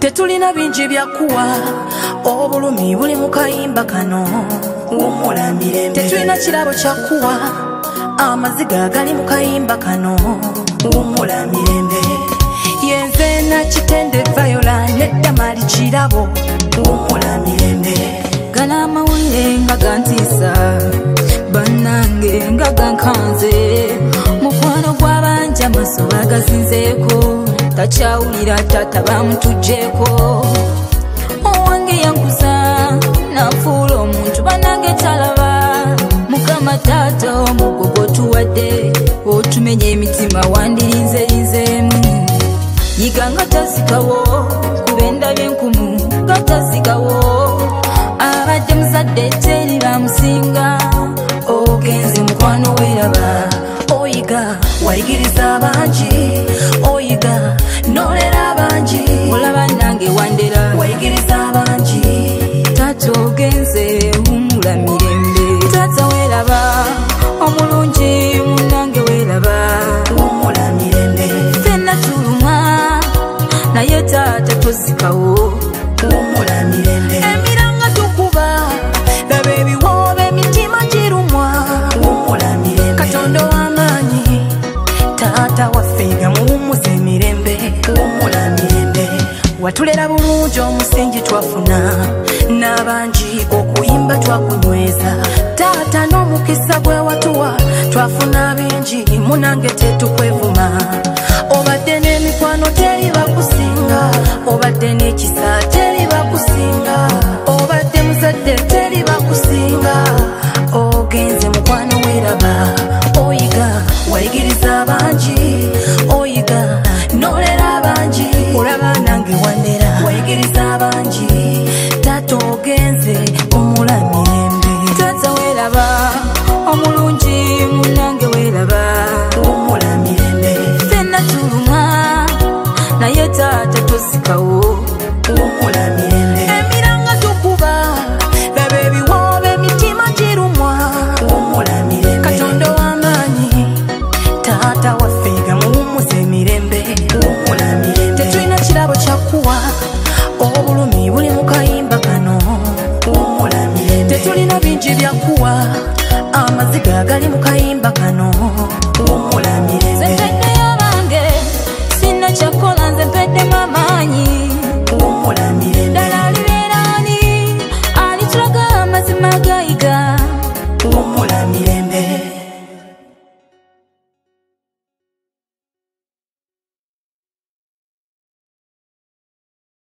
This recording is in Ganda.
Tetulina bingi byakuwa obulumi buli mu kayimba kano wumula mirembe. Tetulina kirabo kyakuwa amaziga gali mu kayimba kano wumula mirembe. Yenze na kitende Viola nedda mali kirabo wumula mirembe. Gala amawulire nga gantiisa bannange nga gankanze mukwano gw'abangi amaso bagasinzeeko takyawulira tata bamutugjeeko owange yankuza nafuula omuntu bannange talaba mukama taata omugogo tuwadde otumenye emitima wandirinzerinzeemu yiga nga tazikawo kubenda byenkumu nga tazikawo abadde muzadde teri bamusinga ogenze mukwano weraba oyiga wayigiriza abangi oyiga nolera abangi olaba nange wandera wayigiriza abangi taata ogenze wumula mirembe taata weraba omulungi munange weraba wumula mirembe. fenna tulumwa naye taata tozikawo wumula mirembe. emiranga tukuba laba ebiwoobe emitima girumwa wumula mirembe. Katonda w'amaanyi taata waffega muwummuza emirembe wumula mirembe. Watulera bulungi omusingi twafuna n'abangi okuyimba twakunyweza taata n'omukisa gwe watuwa twafuna bingi munange tetukwevuma. Obadde n'emikwano teri bakusinga obadde n'ekisa teri bakusinga obadde muzadde teri bakusinga ogenze mukwano weraba oyiga wayigiriza abangi oyiga nolera abangi olaba nange wandera wayigiriza abangi taata ogenze wumula mirembe. taata weraba omulungi munange weraba wumula mirembe. fenna tulumwa naye taata tozikawo wumula mirembe. emiranga tukuba laba ebiwoobe emitima girumwa wumula mirembe. Katonda w'amaanyi taata waffega muwummuza emirembe wumula mirembe. Tetulina kirabo kyakuwa obulumi buli mu kayimba kano wumula mirembe. Tetulina bingi byakuwa amaziga gali mu kayimba kano